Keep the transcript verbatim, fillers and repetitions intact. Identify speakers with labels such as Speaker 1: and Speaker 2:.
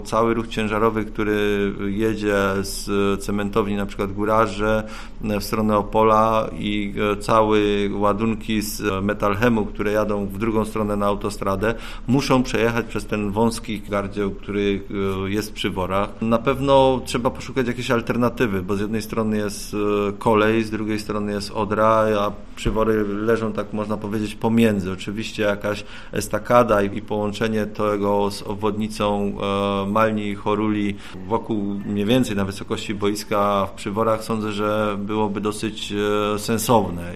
Speaker 1: Cały ruch ciężarowy, który jedzie z cementowni na przykład Górarze w stronę Opola i całe ładunki z Metalchemu, które jadą w drugą stronę na autostradę, muszą przejechać przez ten wąski gardzioł, który jest przy Worach. Na pewno trzeba poszukać jakiejś alternatywy, bo z jednej strony jest kolej, z drugiej strony jest Odra, a Przywory leżą, tak można powiedzieć, pomiędzy. Oczywiście jakaś estakada i połączenie tego z obwodnicą Malni i Choruli wokół mniej więcej na wysokości boiska w Przyworach sądzę, że byłoby dosyć sensowne.